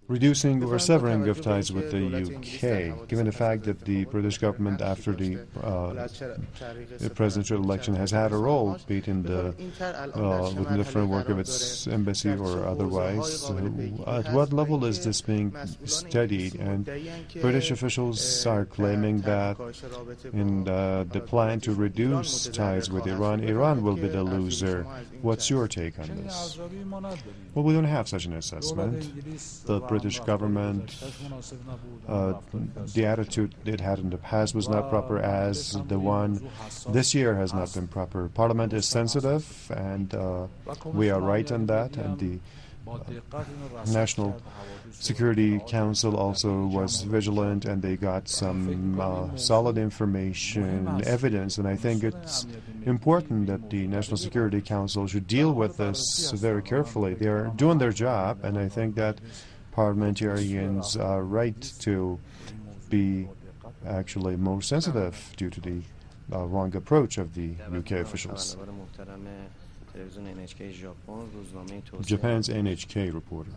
reducing or severing of ties with the UK, given the fact that the British government, after the presidential election, has had a role, be it in within the framework of its embassy or otherwise. At what level is this being studied? And British officials are claiming that in the plan to reduce ties with Iran, Iran will be the loser. What's your take on this? Well, we don't have such an assessment. The British government, the attitude it had in the past was not proper, as the one this year has not been proper. Parliament is sensitive, and we are right on that, and the National Security Council also was vigilant, and they got some solid information, evidence, and I think it's important that the National Security Council should deal with this very carefully. They are doing their job, and I think that parliamentarians are right to be actually more sensitive due to the wrong approach of the UK officials. Japan's NHK reporter.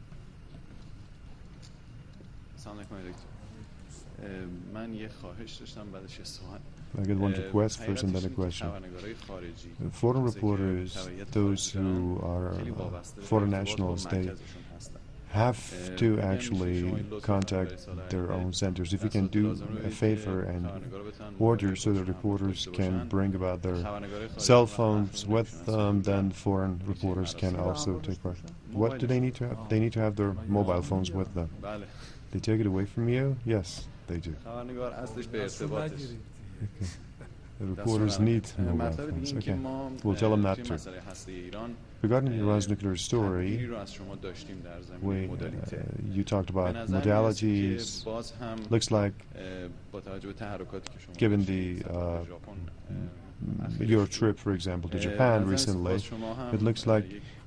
I get one request first and then a question. Foreign reporters, those who are foreign nationals, they have to actually contact their own centers. If you can do a favor and order so the reporters can bring about their cell phones with them, then foreign reporters can also take part. What do they need to have? They need to have their mobile phones with them. They take it away from you? Yes, they do. Okay. The reporters need mobile phones. Okay. We'll tell them that too. Regarding Iran's nuclear story, you talked about modalities. Looks like, given your trip, for example, to Japan recently, it looks like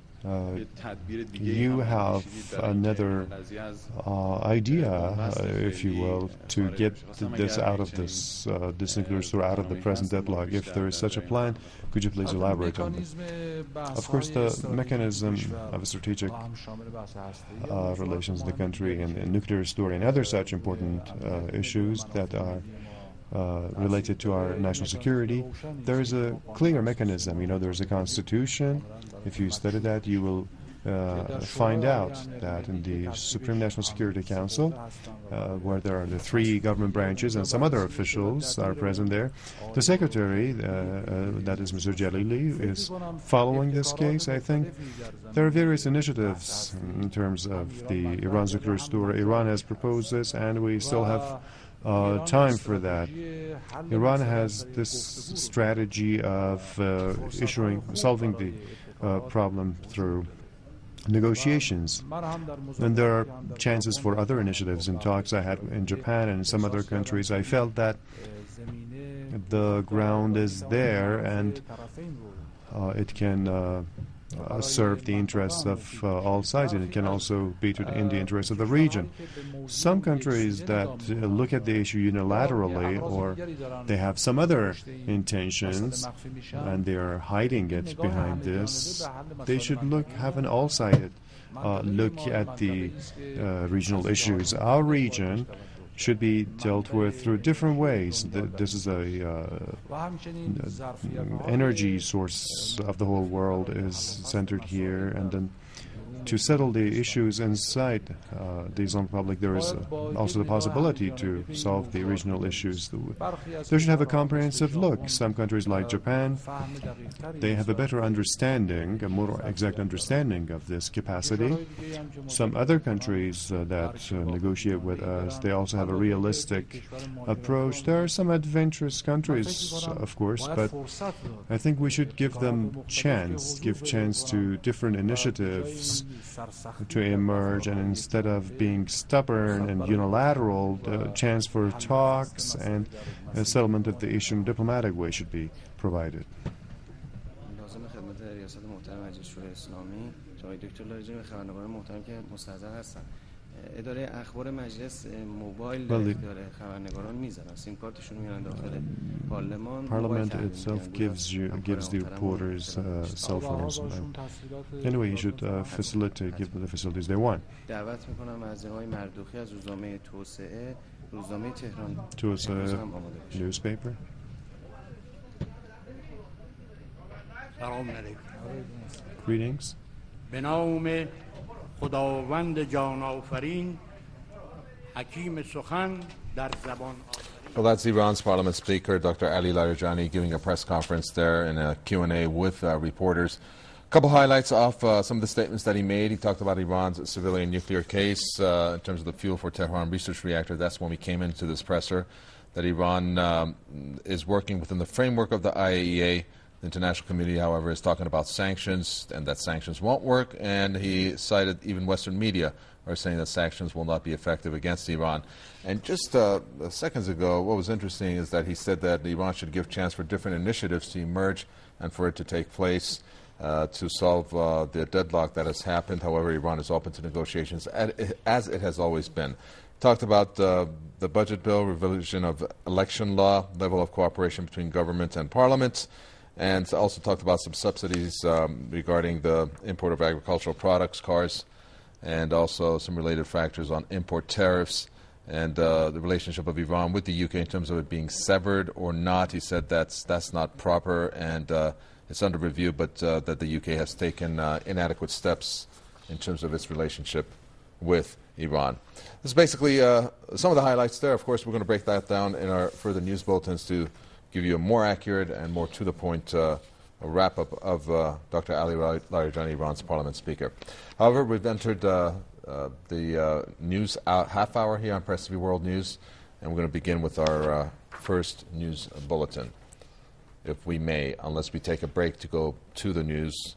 you have another idea, if you will, to get this out of this nuclear story, out of the present deadlock. If there is such a plan, could you please elaborate on this? Of course, the mechanism of strategic relations in the country and nuclear story and other such important issues that are related to our national security, there is a clear mechanism. You know, there's a constitution. If you study that, you will find out that in the Supreme National Security Council, where there are the three government branches and some other officials are present there, the secretary, that is Mr. Jalili, is following this case. I think there are various initiatives in terms of the Iran's nuclear story. Iran has proposed this, and we still have time for that. Iran has this strategy of solving the problem through negotiations. And there are chances for other initiatives and talks I had in Japan and in some other countries. I felt that the ground is there, and it can serve the interests of all sides, and it can also be in the interests of the region. Some countries that look at the issue unilaterally, or they have some other intentions and they are hiding it behind this, they should have an all-sided look at the regional issues. Our region should be dealt with through different ways. This is energy source of the whole world is centered here, and then to settle the issues inside the Islamic Republic, there is also the possibility to solve the regional issues. They should have a comprehensive look. Some countries like Japan, they have a better understanding, a more exact understanding of this capacity. Some other countries that negotiate with us, they also have a realistic approach. There are some adventurous countries, of course, but I think we should give them give chance to different initiatives to emerge, and instead of being stubborn and unilateral, the chance for talks and a settlement of the issue in a diplomatic way should be provided. اداره اخبار مجلس موبایل Well, the اختیار خبرنگاران میذارن سیم کارتشون میارن داخل پارلمان Parliament itself gives the reporters cell phones. Anyway, you should facilitate, give them the facilities they want. دعوت میکنم معزهای مردوخی از روزنامه توسعه روزنامه تهران To us, newspaper. سلام علیکم. Greetings. به نام خداوند جان آفرین حکیم سخن در زبان. Well, that's Iran's parliament speaker, Dr. Ali Larijani, giving a press conference there in a Q&A with reporters. A couple highlights of some of the statements that he made. He talked about Iran's civilian nuclear case in terms of the fuel for Tehran research reactor. That's when we came into this presser, that Iran is working within the framework of the IAEA. The international community, however, is talking about sanctions and that sanctions won't work. And he cited even Western media are saying that sanctions will not be effective against Iran. And just seconds ago, what was interesting is that he said that Iran should give chance for different initiatives to emerge and for it to take place to solve the deadlock that has happened. However, Iran is open to negotiations as it has always been. Talked about the budget bill, revision of election law, level of cooperation between government and parliament, and also talked about some subsidies regarding the import of agricultural products, cars, and also some related factors on import tariffs and the relationship of Iran with the UK in terms of it being severed or not. He said that's not proper and it's under review, but that the UK has taken inadequate steps in terms of its relationship with Iran. This is basically some of the highlights there. Of course, we're going to break that down in our further news bulletins to give you a more accurate and more to-the-point wrap-up of Dr. Ali Larijani, Iran's parliament speaker. However, we've entered the news half hour here on Press TV World News, and we're going to begin with our first news bulletin, if we may, unless we take a break to go to the news.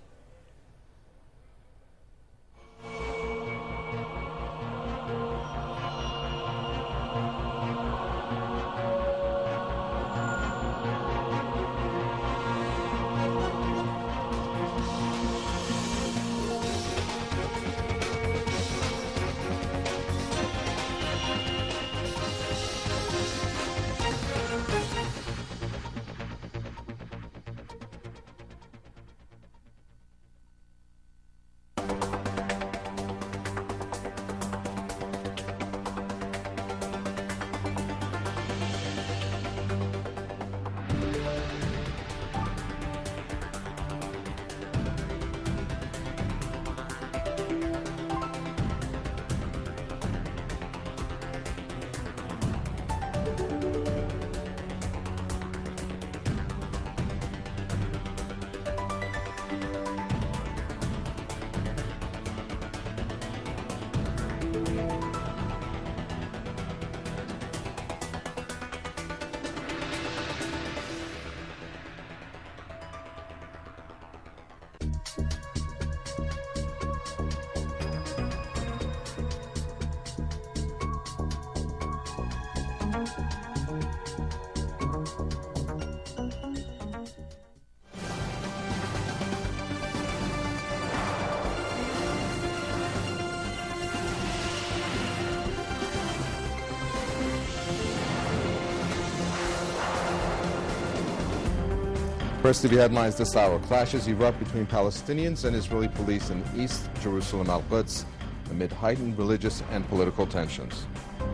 First TV headlines this hour. Clashes erupt between Palestinians and Israeli police in East Jerusalem Al-Quds amid heightened religious and political tensions.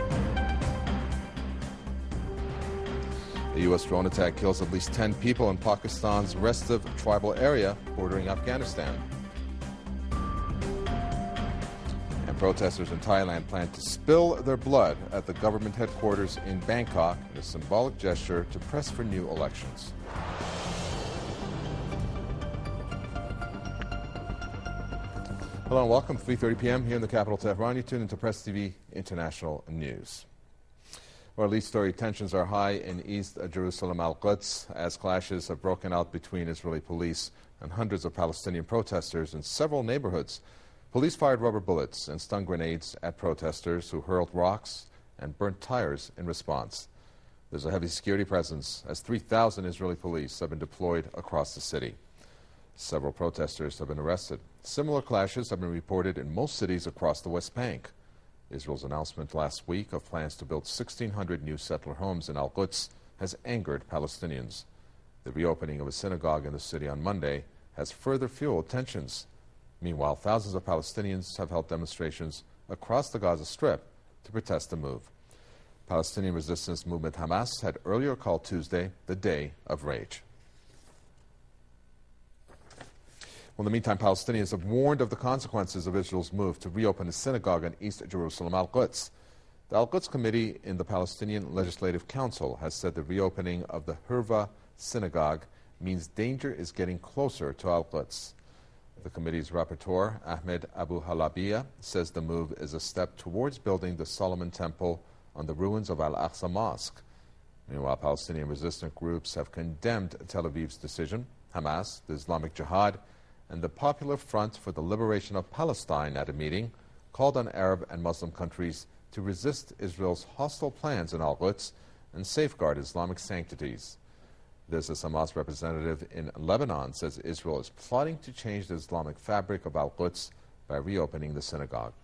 A U.S. drone attack kills at least 10 people in Pakistan's Restiv tribal area bordering Afghanistan. And protesters in Thailand plan to spill their blood at the government headquarters in Bangkok in a symbolic gesture to press for new elections. Hello and welcome. 3:30 p.m. here in the capital Tehran. You tune into Press TV International News. Our lead story: tensions are high in East Jerusalem Al-Quds as clashes have broken out between Israeli police and hundreds of Palestinian protesters in several neighborhoods. Police fired rubber bullets and stun grenades at protesters who hurled rocks and burnt tires in response. There's a heavy security presence as 3,000 Israeli police have been deployed across the city. Several protesters have been arrested. Similar clashes have been reported in most cities across the West Bank. Israel's announcement last week of plans to build 1,600 new settler homes in Al-Quds has angered Palestinians. The reopening of a synagogue in the city on Monday has further fueled tensions. Meanwhile, thousands of Palestinians have held demonstrations across the Gaza Strip to protest the move. Palestinian resistance movement Hamas had earlier called Tuesday the Day of Rage. Well, in the meantime, Palestinians have warned of the consequences of Israel's move to reopen a synagogue in East Jerusalem, Al-Quds. The Al-Quds Committee in the Palestinian Legislative Council has said the reopening of the Hurva synagogue means danger is getting closer to Al-Quds. The committee's rapporteur, Ahmed Abu Halabiya, says the move is a step towards building the Solomon Temple on the ruins of Al-Aqsa Mosque. Meanwhile, Palestinian resistant groups have condemned Tel Aviv's decision. Hamas, the Islamic Jihad, and the Popular Front for the Liberation of Palestine at a meeting called on Arab and Muslim countries to resist Israel's hostile plans in Al-Quds and safeguard Islamic sanctities. This, a Hamas representative in Lebanon says Israel is plotting to change the Islamic fabric of Al-Quds by reopening the synagogue.